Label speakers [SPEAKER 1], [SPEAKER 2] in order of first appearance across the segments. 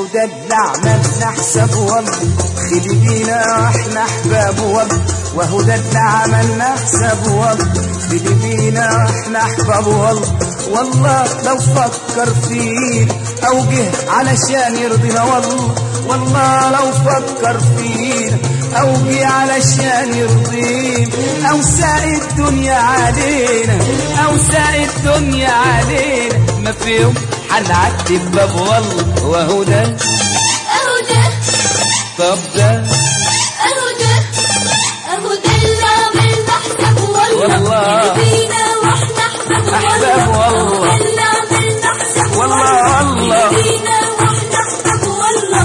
[SPEAKER 1] اهو ده اللي عملنا حساب والله، خلي بينا واحنا احباب والله، وهو ده اللي عملنا حساب والله، خلي بينا واحنا احباب والله. والله لو فكر فينا او جه علشان يرضينا والله، والله لو فكر فينا او جه علشان يرضينا، او ساق الدنيا علينا، او ساق الدنيا علينا، ما في يوم هنعتب باب والله. وهو ده
[SPEAKER 2] اهو ده،
[SPEAKER 1] طب ده
[SPEAKER 2] اهو ده، اهو ده اللي عملنا حساب والله، بينا واحنا احباب والله، اهو ده اللي عملنا حساب والله، بينا واحنا احباب والله.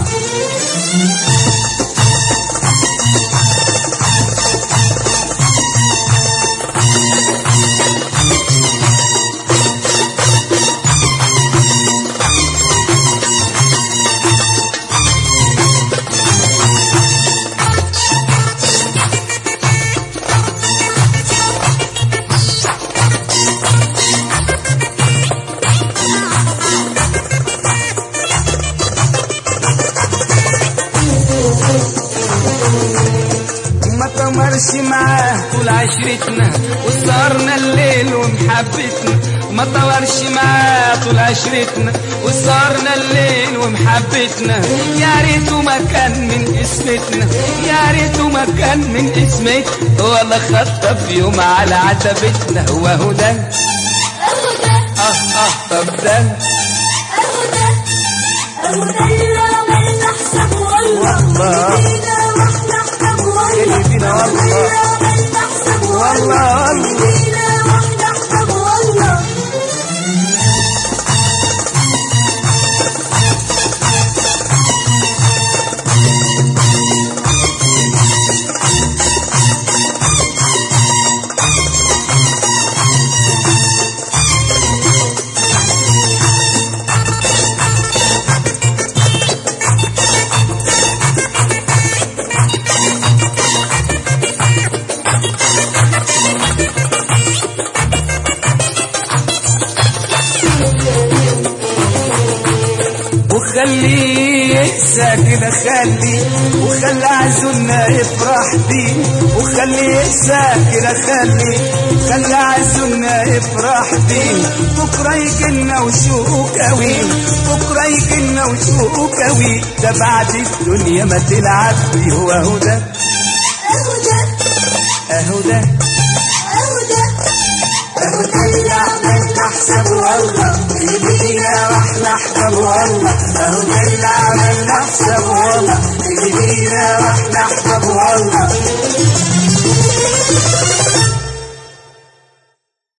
[SPEAKER 1] ما تمرش معاه طول عشرتنا وسهرنا الليل ومحبتنا، ما تمرش معاه طول عشرتنا وسهرنا الليل ومحبتنا، يا ريته ما كان من اسمتنا، يا ريته ما كان من اسمتنا، ولا خطة في يوم على عتبتنا. وهو ده
[SPEAKER 2] اهو ده،
[SPEAKER 1] طب ده
[SPEAKER 2] اهو ده، اهو ده اللي عملنا حساب والله، بينا واحنا احباب والله،
[SPEAKER 1] بينا والله،
[SPEAKER 2] اللي عملنا حساب والله، بينا واحنا احباب والله.
[SPEAKER 1] وخليه ينسى كده، خلي وخلي عزولنا يفرح بيه، وخليه ينسى كده، خلي عزولنا يفرح بيه، بكره يجينا وشوقه قوي، بكره يجينا وشوقه قوي، ده بعد الدنيا ما تلعب بيه. وهو ده
[SPEAKER 2] اهو ده،
[SPEAKER 1] اهو ده
[SPEAKER 2] اهو ده، اهو ده اللي عملنا حساب والله،
[SPEAKER 1] بينا واحنا احباب والله، اهو ده اللي عملنا حساب والله، بينا واحنا احباب والله.